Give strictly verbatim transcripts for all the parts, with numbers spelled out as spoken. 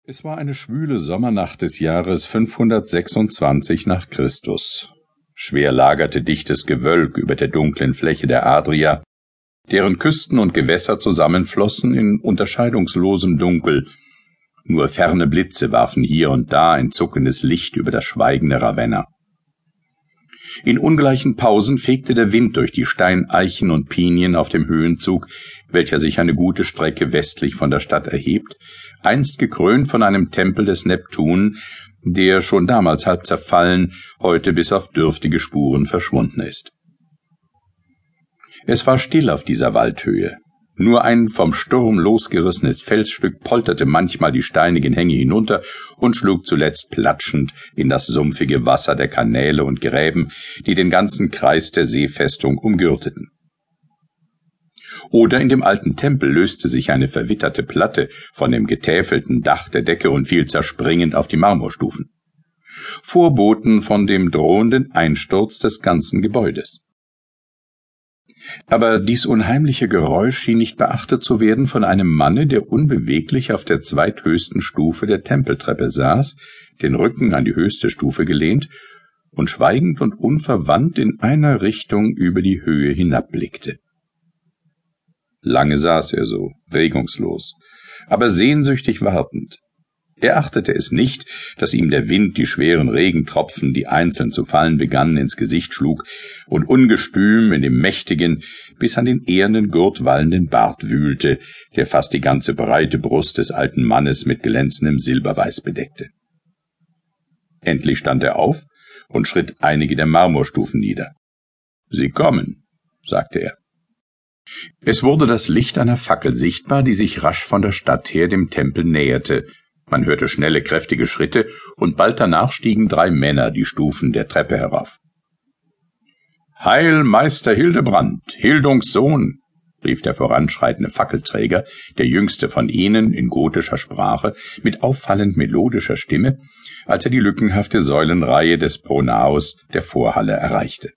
Es war eine schwüle Sommernacht des Jahres fünfhundertsechsundzwanzig nach Christus. Schwer lagerte dichtes Gewölk über der dunklen Fläche der Adria, deren Küsten und Gewässer zusammenflossen in unterscheidungslosem Dunkel. Nur ferne Blitze warfen hier und da ein zuckendes Licht über das schweigende Ravenna. In ungleichen Pausen fegte der Wind durch die Steineichen und Pinien auf dem Höhenzug, welcher sich eine gute Strecke westlich von der Stadt erhebt, einst gekrönt von einem Tempel des Neptun, der schon damals halb zerfallen, heute bis auf dürftige Spuren verschwunden ist. Es war still auf dieser Waldhöhe. Nur ein vom Sturm losgerissenes Felsstück polterte manchmal die steinigen Hänge hinunter und schlug zuletzt platschend in das sumpfige Wasser der Kanäle und Gräben, die den ganzen Kreis der Seefestung umgürteten. Oder in dem alten Tempel löste sich eine verwitterte Platte von dem getäfelten Dach der Decke und fiel zerspringend auf die Marmorstufen. Vorboten von dem drohenden Einsturz des ganzen Gebäudes. Aber dies unheimliche Geräusch schien nicht beachtet zu werden von einem Manne, der unbeweglich auf der zweithöchsten Stufe der Tempeltreppe saß, den Rücken an die höchste Stufe gelehnt und schweigend und unverwandt in einer Richtung über die Höhe hinabblickte. Lange saß er so, regungslos, aber sehnsüchtig wartend. Er achtete es nicht, dass ihm der Wind die schweren Regentropfen, die einzeln zu fallen begannen, ins Gesicht schlug und ungestüm in dem mächtigen, bis an den ehernen Gurt wallenden Bart wühlte, der fast die ganze breite Brust des alten Mannes mit glänzendem Silberweiß bedeckte. Endlich stand er auf und schritt einige der Marmorstufen nieder. »Sie kommen«, sagte er. Es wurde das Licht einer Fackel sichtbar, die sich rasch von der Stadt her dem Tempel näherte. Man hörte schnelle, kräftige Schritte, und bald danach stiegen drei Männer die Stufen der Treppe herauf. »Heil, Meister Hildebrand, Hildungs Sohn«, rief der voranschreitende Fackelträger, der jüngste von ihnen, in gotischer Sprache, mit auffallend melodischer Stimme, als er die lückenhafte Säulenreihe des Pronaos der Vorhalle erreichte.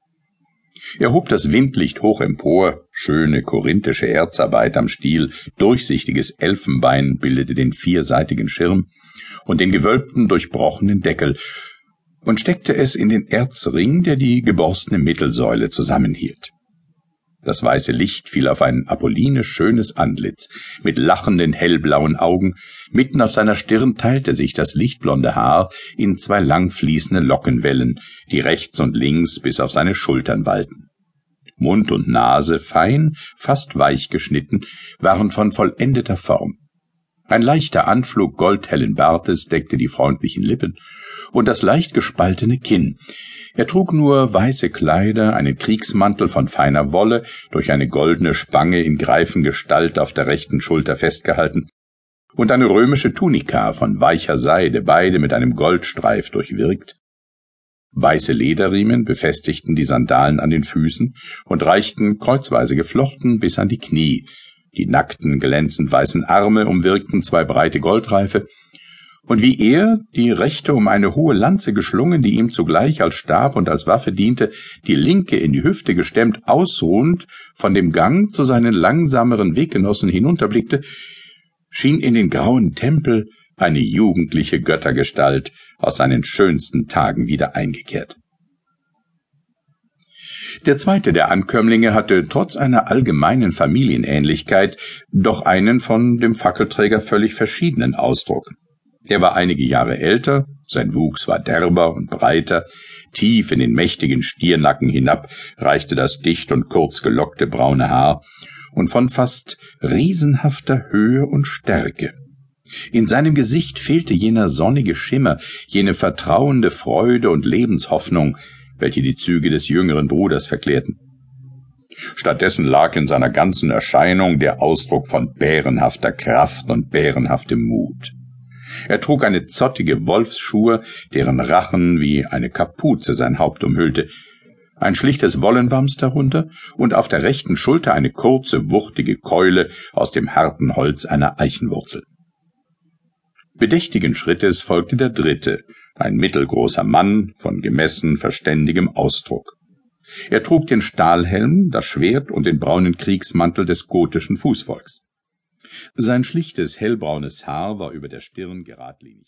Er hob das Windlicht hoch empor, schöne korinthische Erzarbeit am Stiel, durchsichtiges Elfenbein bildete den vierseitigen Schirm und den gewölbten, durchbrochenen Deckel, und steckte es in den Erzring, der die geborstene Mittelsäule zusammenhielt. Das weiße Licht fiel auf ein apollinisch schönes Antlitz, mit lachenden, hellblauen Augen, mitten auf seiner Stirn teilte sich das lichtblonde Haar in zwei lang fließende Lockenwellen, die rechts und links bis auf seine Schultern wallten. Mund und Nase, fein, fast weich geschnitten, waren von vollendeter Form. Ein leichter Anflug goldhellen Bartes deckte die freundlichen Lippen und das leicht gespaltene Kinn. Er trug nur weiße Kleider, einen Kriegsmantel von feiner Wolle, durch eine goldene Spange in Greifengestalt auf der rechten Schulter festgehalten, und eine römische Tunika von weicher Seide, beide mit einem Goldstreif durchwirkt. Weiße Lederriemen befestigten die Sandalen an den Füßen und reichten, kreuzweise geflochten, bis an die Knie. Die nackten, glänzend weißen Arme umwirkten zwei breite Goldreife, und wie er, die rechte um eine hohe Lanze geschlungen, die ihm zugleich als Stab und als Waffe diente, die linke in die Hüfte gestemmt, ausruhend von dem Gang zu seinen langsameren Weggenossen hinunterblickte, schien in den grauen Tempel eine jugendliche Göttergestalt aus seinen schönsten Tagen wieder eingekehrt. Der zweite der Ankömmlinge hatte trotz einer allgemeinen Familienähnlichkeit doch einen von dem Fackelträger völlig verschiedenen Ausdruck. Er war einige Jahre älter, sein Wuchs war derber und breiter, tief in den mächtigen Stiernacken hinab reichte das dicht und kurz gelockte braune Haar und von fast riesenhafter Höhe und Stärke. In seinem Gesicht fehlte jener sonnige Schimmer, jene vertrauende Freude und Lebenshoffnung, welche die Züge des jüngeren Bruders verklärten. Stattdessen lag in seiner ganzen Erscheinung der Ausdruck von bärenhafter Kraft und bärenhaftem Mut. Er trug eine zottige Wolfsschur, deren Rachen wie eine Kapuze sein Haupt umhüllte, ein schlichtes Wollenwams darunter und auf der rechten Schulter eine kurze, wuchtige Keule aus dem harten Holz einer Eichenwurzel. Bedächtigen Schrittes folgte der dritte, ein mittelgroßer Mann von gemessen verständigem Ausdruck. Er trug den Stahlhelm, das Schwert und den braunen Kriegsmantel des gotischen Fußvolks. Sein schlichtes, hellbraunes Haar war über der Stirn geradlinig.